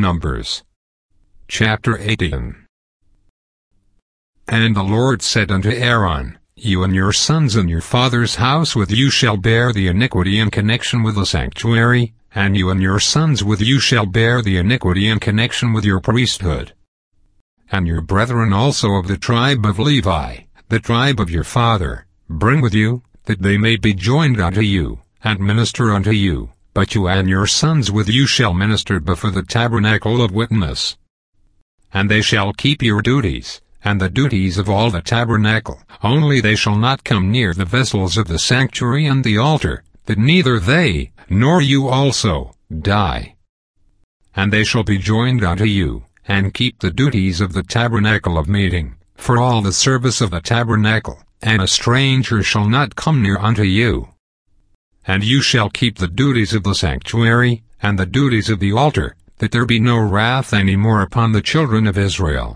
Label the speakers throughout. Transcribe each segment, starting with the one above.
Speaker 1: Numbers chapter 18. And the Lord said unto Aaron, You and your sons and your father's house with you shall bear the iniquity in connection with the sanctuary, and you and your sons with you shall bear the iniquity in connection with your priesthood. And your brethren also of the tribe of Levi, the tribe of your father, bring with you, that they may be joined unto you, and minister unto you, but you and your sons with you shall minister before the tabernacle of witness. And they shall keep your duties, and the duties of all the tabernacle, only they shall not come near the vessels of the sanctuary and the altar, that neither they, nor you also, die. And they shall be joined unto you, and keep the duties of the tabernacle of meeting, for all the service of the tabernacle, and a stranger shall not come near unto you. And you shall keep the duties of the sanctuary, and the duties of the altar, that there be no wrath any more upon the children of Israel.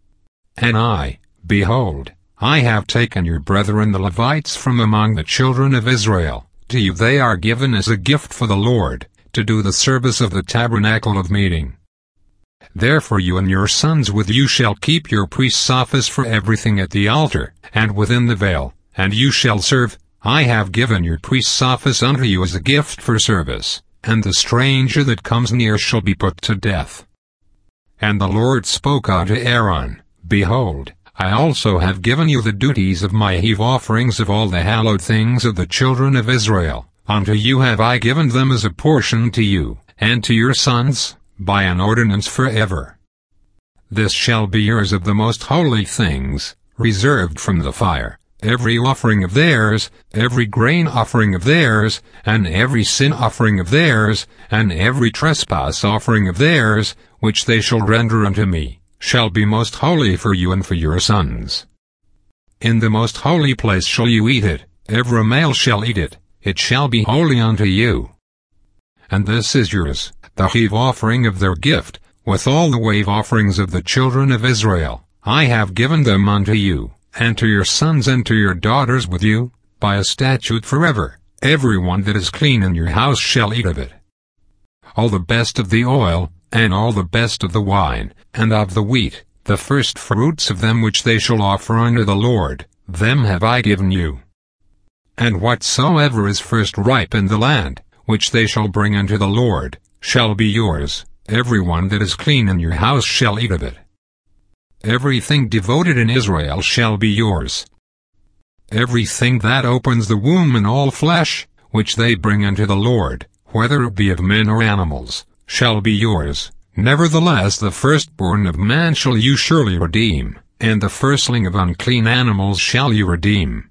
Speaker 1: And I, behold, I have taken your brethren the Levites from among the children of Israel, to you they are given as a gift for the Lord, to do the service of the tabernacle of meeting. Therefore you and your sons with you shall keep your priest's office for everything at the altar, and within the veil, and you shall serve. I have given your priest's office unto you as a gift for service, and the stranger that comes near shall be put to death. And the Lord spoke unto Aaron, Behold, I also have given you the duties of my heave offerings of all the hallowed things of the children of Israel. Unto you have I given them as a portion to you, and to your sons, by an ordinance forever. This shall be yours of the most holy things, reserved from the fire, every offering of theirs, every grain offering of theirs, and every sin offering of theirs, and every trespass offering of theirs, which they shall render unto me, shall be most holy for you and for your sons. In the most holy place shall you eat it, every male shall eat it, it shall be holy unto you. And this is yours, the heave offering of their gift, with all the wave offerings of the children of Israel. I have given them unto you, and to your sons and to your daughters with you, by a statute forever. Every one that is clean in your house shall eat of it. All the best of the oil, and all the best of the wine, and of the wheat, the first fruits of them which they shall offer unto the Lord, them have I given you. And whatsoever is first ripe in the land, which they shall bring unto the Lord, shall be yours. Every one that is clean in your house shall eat of it. Everything devoted in Israel shall be yours. Everything that opens the womb in all flesh, which they bring unto the Lord, whether it be of men or animals, shall be yours. Nevertheless the firstborn of man shall you surely redeem, and the firstling of unclean animals shall you redeem.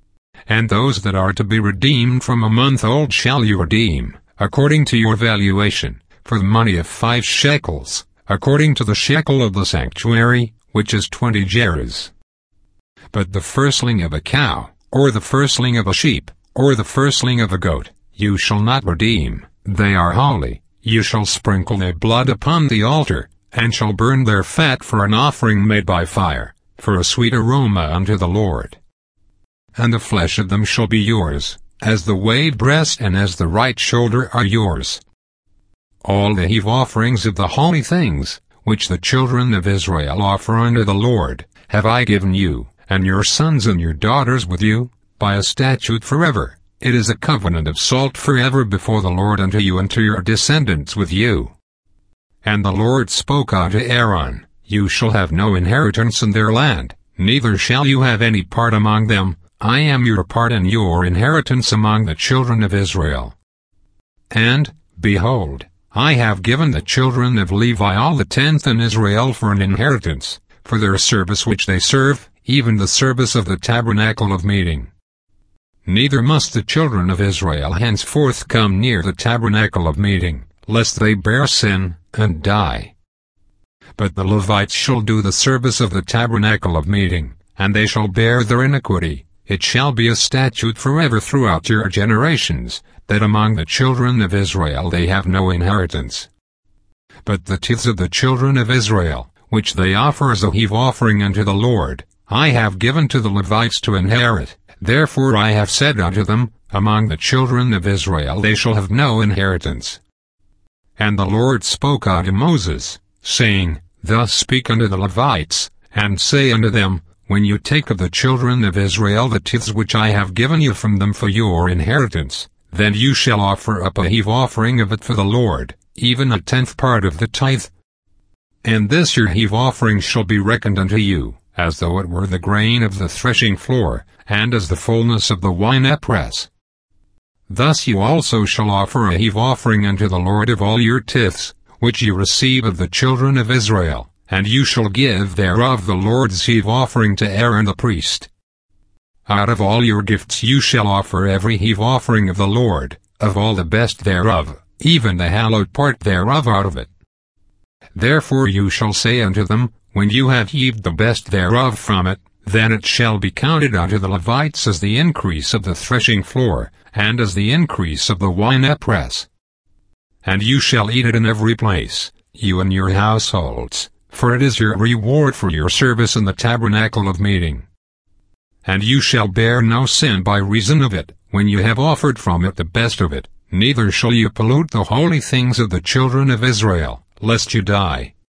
Speaker 1: And those that are to be redeemed from a month old shall you redeem, according to your valuation, for the money of 5 shekels, according to the shekel of the sanctuary, which is 20 gerahs. But the firstling of a cow, or the firstling of a sheep, or the firstling of a goat, you shall not redeem, they are holy. You shall sprinkle their blood upon the altar, and shall burn their fat for an offering made by fire, for a sweet aroma unto the Lord. And the flesh of them shall be yours, as the wave breast and as the right shoulder are yours. All the heave offerings of the holy things, which the children of Israel offer unto the Lord, have I given you, and your sons and your daughters with you, by a statute forever. It is a covenant of salt forever before the Lord unto you and to your descendants with you. And the Lord spoke unto Aaron, You shall have no inheritance in their land, neither shall you have any part among them. I am your part and your inheritance among the children of Israel. And, behold, I have given the children of Levi all the tenth in Israel for an inheritance, for their service which they serve, even the service of the tabernacle of meeting. Neither must the children of Israel henceforth come near the tabernacle of meeting, lest they bear sin, and die. But the Levites shall do the service of the tabernacle of meeting, and they shall bear their iniquity. It shall be a statute forever throughout your generations, that among the children of Israel they have no inheritance. But the tithes of the children of Israel, which they offer as a heave offering unto the Lord, I have given to the Levites to inherit. Therefore I have said unto them, Among the children of Israel they shall have no inheritance. And the Lord spoke unto Moses, saying, Thus speak unto the Levites, and say unto them, When you take of the children of Israel the tithes which I have given you from them for your inheritance, then you shall offer up a heave offering of it for the Lord, even a tenth part of the tithe. And this your heave offering shall be reckoned unto you, as though it were the grain of the threshing floor, and as the fullness of the winepress. Thus you also shall offer a heave offering unto the Lord of all your tithes, which you receive of the children of Israel, and you shall give thereof the Lord's heave offering to Aaron the priest. Out of all your gifts you shall offer every heave offering of the Lord, of all the best thereof, even the hallowed part thereof out of it. Therefore you shall say unto them, When you have heaved the best thereof from it, then it shall be counted unto the Levites as the increase of the threshing floor, and as the increase of the winepress. And you shall eat it in every place, you and your households, for it is your reward for your service in the tabernacle of meeting. And you shall bear no sin by reason of it, when you have offered from it the best of it, neither shall you pollute the holy things of the children of Israel, lest you die.